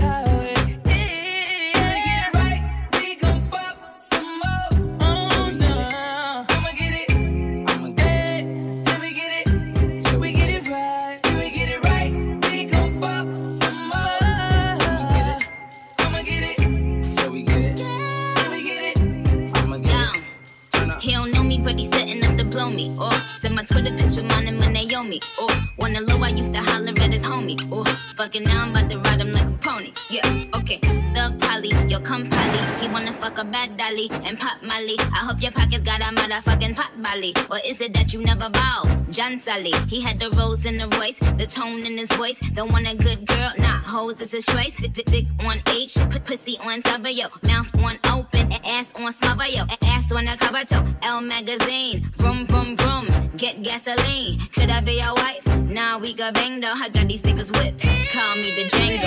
highway. Yeah, get it right, we gon' pop some more. Oh no, I'ma get it. Till we get it, till we get it right, till we get it right, we gon' pop some more. I'ma get it, till we get it, till we get it. I'ma get it. He don't know me, but he's setting up to blow me. Oh, send my Twitter picture, mine and my Naomi. Oh, wanna low, I used to holler at his homie. Oh, fucking now I'm about to ride him like a pony. Yeah, okay. Thug Polly, yo, come Polly. He wanna fuck a bad dolly and pop Molly. I hope your pockets got a motherfucking pot Molly. Or is it that you never bow? John Sally, he had the rose in the voice, the tone in his voice. Don't want a good girl, nah, hoes is his choice. Dick on H, put pussy on cover, yo. Mouth on open, ass on smother, yo. Ass on the cover, toe. L magazine, vroom, vroom, vroom. Get gasoline. Could I be your wife? Nah, we got bang though. I got these niggas whipped. Call me the Django.